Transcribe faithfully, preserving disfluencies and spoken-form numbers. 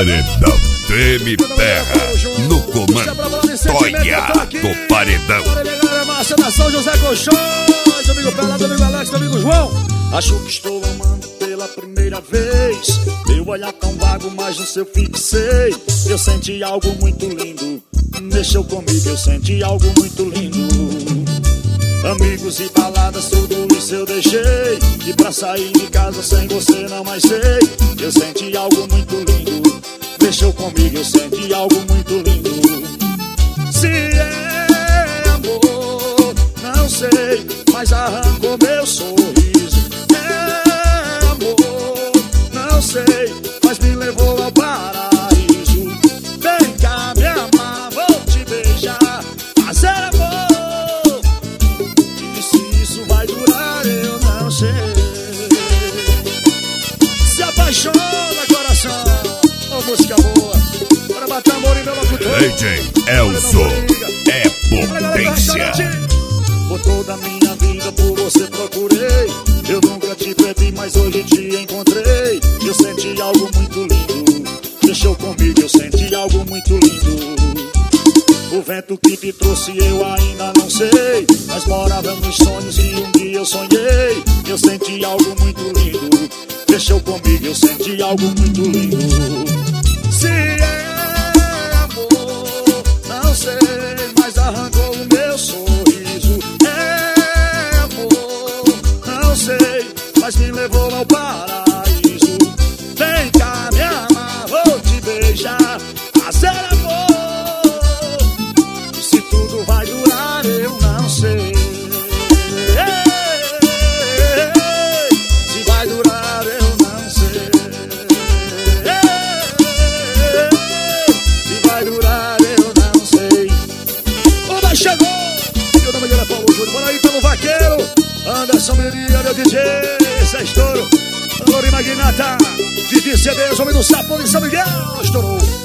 Paredão Treme Terra, no comando Toia do Paredão. Márcia da São José Colchões, amigo Pelado, amigo Alex, amigo João. Acho que estou amando pela primeira vez. Meu olhar tão vago, mas no seu fixei. Eu senti algo muito lindo. Mexeu comigo, eu senti algo muito lindo. Amigos e baladas, tudo isso eu deixei. E pra sair de casa sem você não mais sei. Eu senti algo muito lindo. Mexeu comigo, eu senti algo muito lindo. Se é amor, não sei, mas arrancou meu sorriso. É amor, não sei, mas me levou ao paraíso. Vem cá me amar, vou te beijar, fazer amor. E se isso vai durar, eu não sei. Se apaixona, coração. Oh, música boa. Bora bater amor em meu locutor. D J Elzo é potência. Por toda a minha vida por você procurei. Eu nunca te perdi, mas hoje te encontrei. Eu senti algo muito lindo. Mexeu comigo, eu senti algo muito lindo. O vento que te trouxe eu ainda não sei, mas morava nos sonhos e um dia eu sonhei. Eu senti algo muito lindo. Mexeu comigo, eu senti algo muito lindo. Se é amor, não sei, mas arrancou o meu sorriso. É amor, não sei, mas me levou ao paraíso. Vem cá me amar, vou te beijar, fazer amor. Se tudo vai durar, eu não sei. Se vai durar, eu não sei. Se vai durar, eu não sei. O da chegou! Meu nome é Paulo Júnior. Bora aí pelo vaqueiro Anderson Miria, meu D J. Esse é estouro. Alô, Magnata. D J C D, homem do Sapo de São Miguel. Estourou.